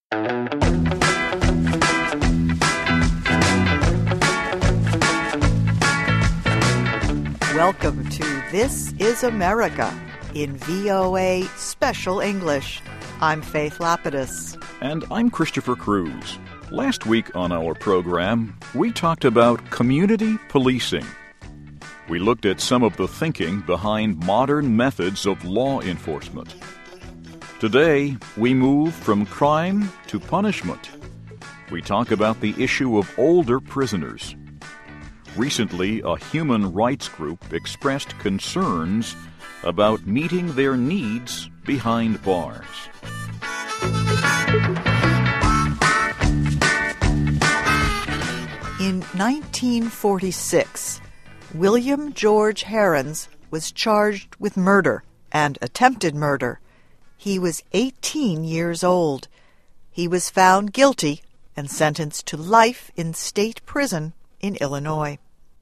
Welcome to This is America in VOA Special English. I'm Faith Lapidus. And I'm Christopher Cruz. Last week on our program, we talked about community policing. We looked at some of the thinking behind modern methods of law enforcement. Today, we move from crime to punishment. We talk about the issue of older prisoners. Recently, a human rights group expressed concerns about meeting their needs behind bars. In 1946, William George Herons was charged with murder and attempted murder. He was 18 years old. He was found guilty and sentenced to life in state prison in Illinois.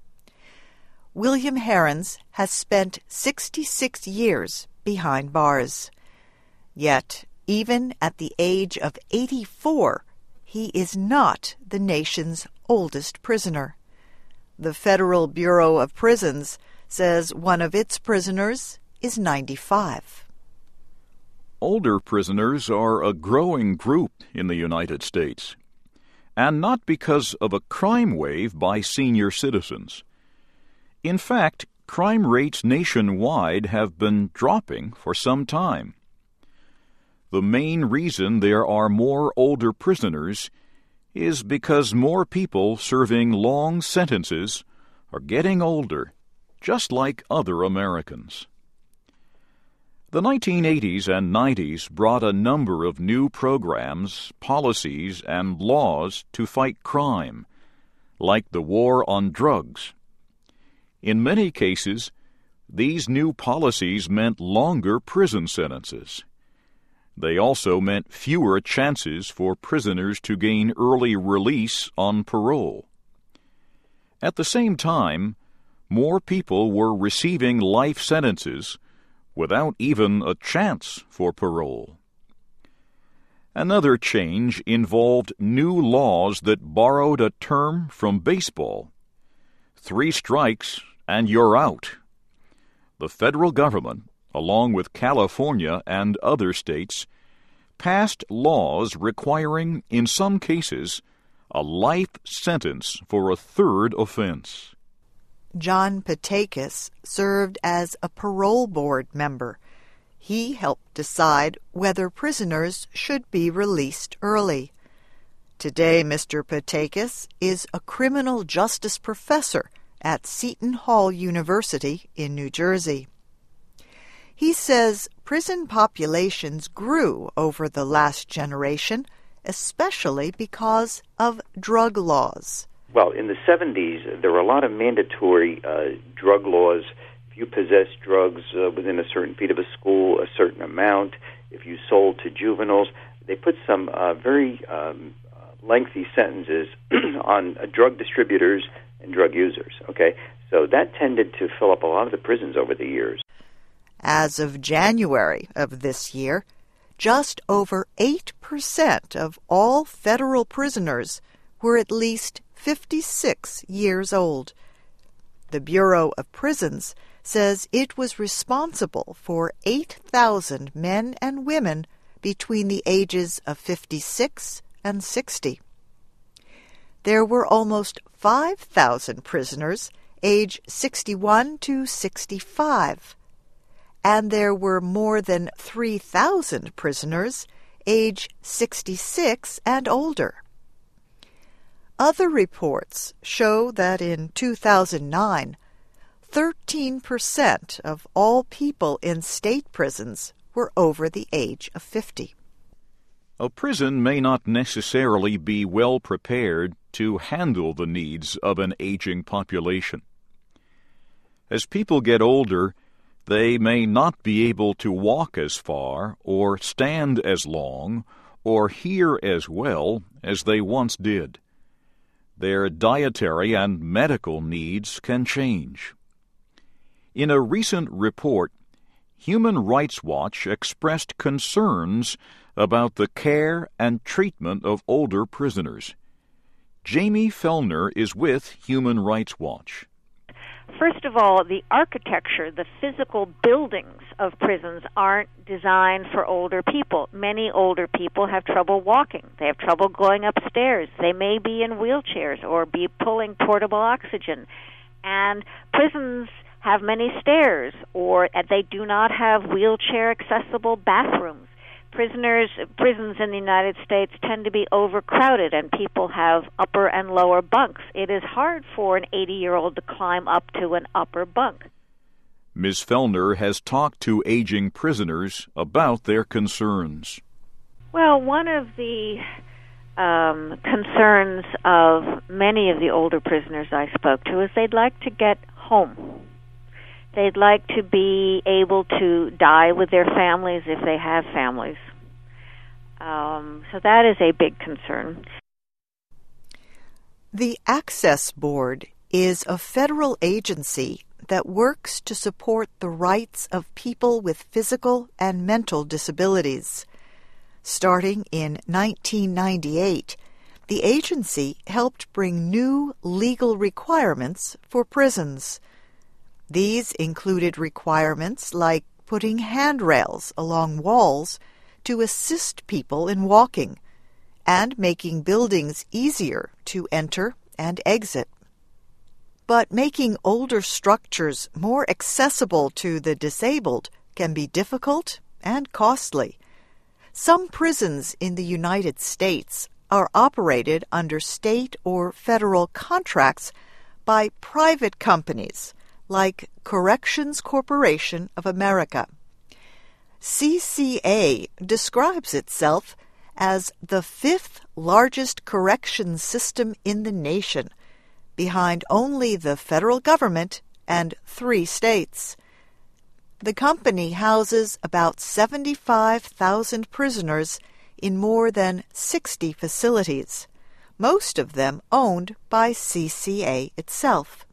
William Herons has spent 66 years behind bars. Yet, even at the age of 84, he is not the nation's oldest prisoner. The Federal Bureau of Prisons says one of its prisoners is 95. Older prisoners are a growing group in the United States, and not because of a crime wave by senior citizens. In fact, crime rates nationwide have been dropping for some time. The main reason there are more older prisoners is because more people serving long sentences are getting older, just like other Americans. The 1980s and 90s brought a number of new programs, policies, and laws to fight crime, like the war on drugs. In many cases, these new policies meant longer prison sentences. They also meant fewer chances for prisoners to gain early release on parole. At the same time, more people were receiving life sentences without even a chance for parole. Another change involved new laws that borrowed a term from baseball: 3 strikes and you're out. The federal government, along with California and other states, passed laws requiring, in some cases, a life sentence for a third offense. John Patakis served as a parole board member. He helped decide whether prisoners should be released early. Today, Mr. Patakis is a criminal justice professor at Seton Hall University in New Jersey. He says prison populations grew over the last generation, especially because of drug laws. Well, in the 70s, there were a lot of mandatory drug laws. If you possessed drugs within a certain feet of a school, a certain amount, if you sold to juveniles, they put some very lengthy sentences on drug distributors and drug users, okay? So that tended to fill up a lot of the prisons over the years. As of January of this year, just over 8% of all federal prisoners were at least 56 years old. The Bureau of Prisons says it was responsible for 8,000 men and women between the ages of 56 and 60. There were almost 5,000 prisoners age 61 to 65, and there were more than 3,000 prisoners age 66 and older. Other reports show that in 2009, 13% of all people in state prisons were over the age of 50. A prison may not necessarily be well prepared to handle the needs of an aging population. As people get older, they may not be able to walk as far or stand as long or hear as well as they once did. Their dietary and medical needs can change. In a recent report, Human Rights Watch expressed concerns about the care and treatment of older prisoners. Jamie Fellner is with Human Rights Watch. First of all, the architecture, the physical buildings of prisons aren't designed for older people. Many older people have trouble walking. They have trouble going upstairs. They may be in wheelchairs or be pulling portable oxygen. And prisons have many stairs, or they do not have wheelchair-accessible bathrooms. Prisons in the United States tend to be overcrowded, and people have upper and lower bunks. It is hard for an 80-year-old to climb up to an upper bunk. Ms. Fellner has talked to aging prisoners about their concerns. Well, one of the concerns of many of the older prisoners I spoke to is they'd like to get home. They'd like to be able to die with their families if they have families. So that is a big concern. The Access Board is a federal agency that works to support the rights of people with physical and mental disabilities. Starting in 1998, the agency helped bring new legal requirements for prisons. These included requirements like putting handrails along walls to assist people in walking and making buildings easier to enter and exit. But making older structures more accessible to the disabled can be difficult and costly. Some prisons in the United States are operated under state or federal contracts by private companies like Corrections Corporation of America. CCA describes itself as the fifth largest corrections system in the nation, behind only the federal government and 3 states. The company houses about 75,000 prisoners in more than 60 facilities, most of them owned by CCA itself.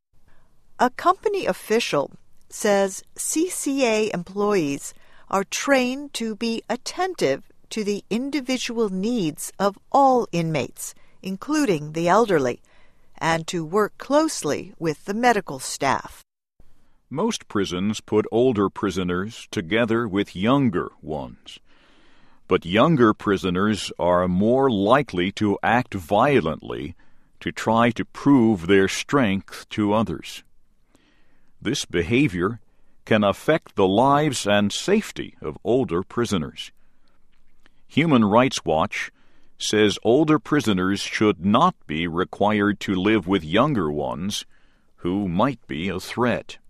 A company official says CCA employees are trained to be attentive to the individual needs of all inmates, including the elderly, and to work closely with the medical staff. Most prisons put older prisoners together with younger ones. But younger prisoners are more likely to act violently to try to prove their strength to others. This behavior can affect the lives and safety of older prisoners. Human Rights Watch says older prisoners should not be required to live with younger ones who might be a threat.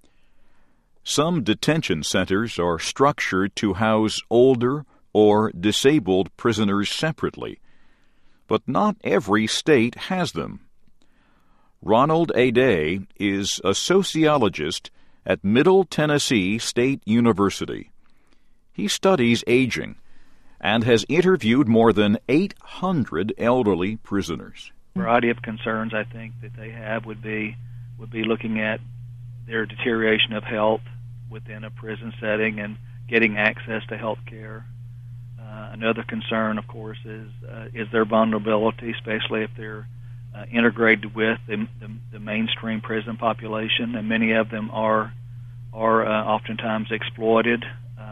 Some detention centers are structured to house older or disabled prisoners separately, but not every state has them. Ronald A. Day is a sociologist at Middle Tennessee State University. He studies aging and has interviewed more than 800 elderly prisoners. A variety of concerns I think that they have would be looking at their deterioration of health within a prison setting and getting access to health care. Another concern, of course, is their vulnerability, especially if they're integrated with the mainstream prison population, and many of them are oftentimes exploited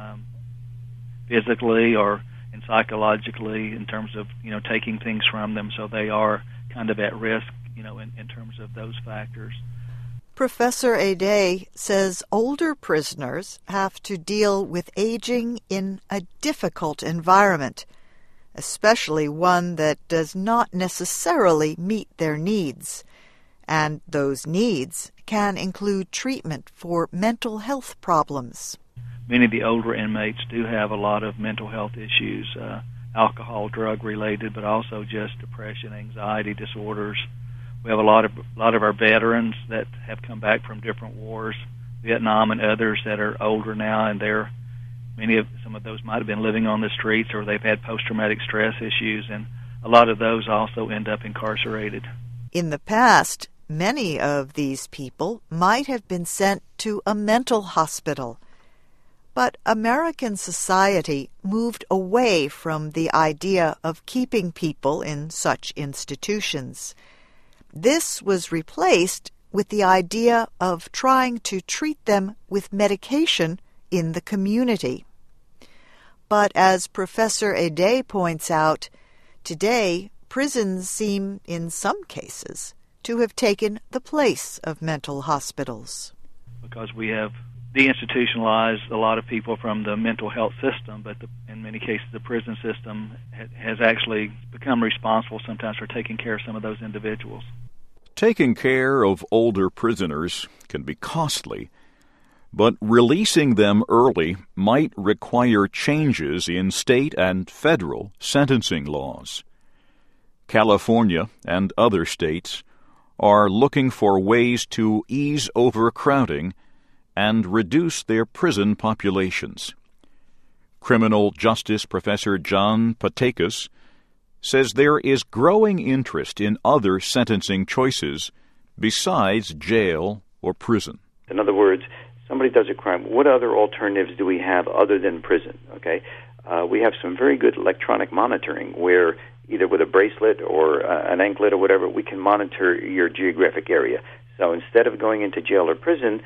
physically or and psychologically in terms of taking things from them, so they are kind of at risk in terms of those factors. Professor Ade says older prisoners have to deal with aging in a difficult environment, especially one that does not necessarily meet their needs. And those needs can include treatment for mental health problems. Many of the older inmates do have a lot of mental health issues, alcohol, drug-related, but also just depression, anxiety disorders. We have a lot of our veterans that have come back from different wars, Vietnam and others, that are older now, and some of those might have been living on the streets, or they've had post-traumatic stress issues, and a lot of those also end up incarcerated. In the past, many of these people might have been sent to a mental hospital. But American society moved away from the idea of keeping people in such institutions. This was replaced with the idea of trying to treat them with medication in the community. But as Professor Ede points out, today prisons seem, in some cases, to have taken the place of mental hospitals. Because we have deinstitutionalized a lot of people from the mental health system, but in many cases the prison system has actually become responsible sometimes for taking care of some of those individuals. Taking care of older prisoners can be costly, but releasing them early might require changes in state and federal sentencing laws. California and other states are looking for ways to ease overcrowding and reduce their prison populations. Criminal justice professor John Patekas says there is growing interest in other sentencing choices besides jail or prison. In other words, somebody does a crime. What other alternatives do we have other than prison? Okay, we have some very good electronic monitoring where either with a bracelet or an anklet or whatever, we can monitor your geographic area. So instead of going into jail or prison,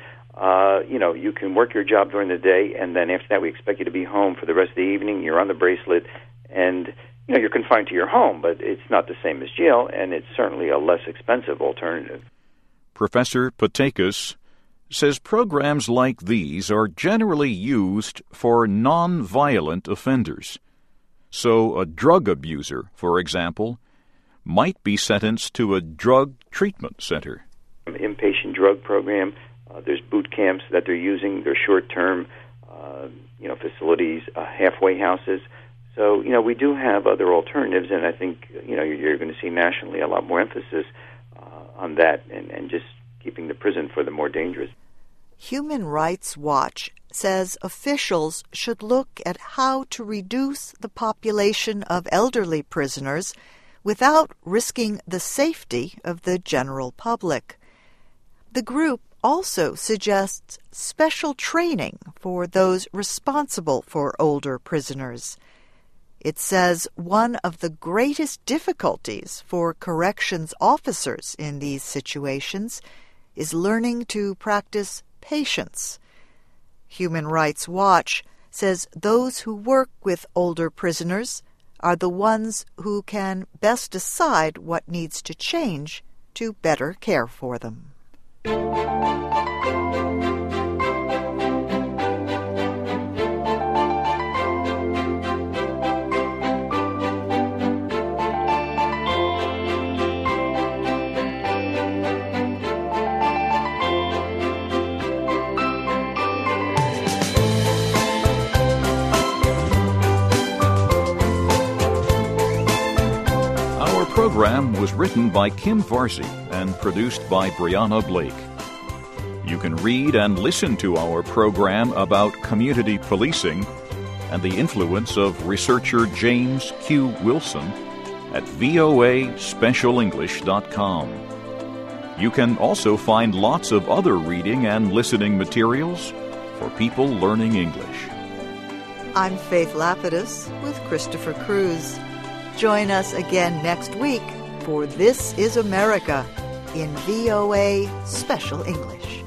you can work your job during the day, and then after that we expect you to be home for the rest of the evening. You're on the bracelet, and you're confined to your home, but it's not the same as jail, and it's certainly a less expensive alternative. Professor Patekas says programs like these are generally used for non-violent offenders. So a drug abuser, for example, might be sentenced to a drug treatment center. Inpatient drug program. There's boot camps that they're using. They're short-term, facilities, halfway houses. So, we do have other alternatives, and I think, you're going to see nationally a lot more emphasis on that and just keeping the prison for the more dangerous. Human Rights Watch says officials should look at how to reduce the population of elderly prisoners without risking the safety of the general public. The group also suggests special training for those responsible for older prisoners. It says one of the greatest difficulties for corrections officers in these situations is learning to practice patience. Human Rights Watch says those who work with older prisoners are the ones who can best decide what needs to change to better care for them. Our program was written by Kim Varsi and produced by Brianna Blake. You can read and listen to our program about community policing and the influence of researcher James Q. Wilson at voaspecialenglish.com. You can also find lots of other reading and listening materials for people learning English. I'm Faith Lapidus with Christopher Cruz. Join us again next week for This is America in VOA Special English.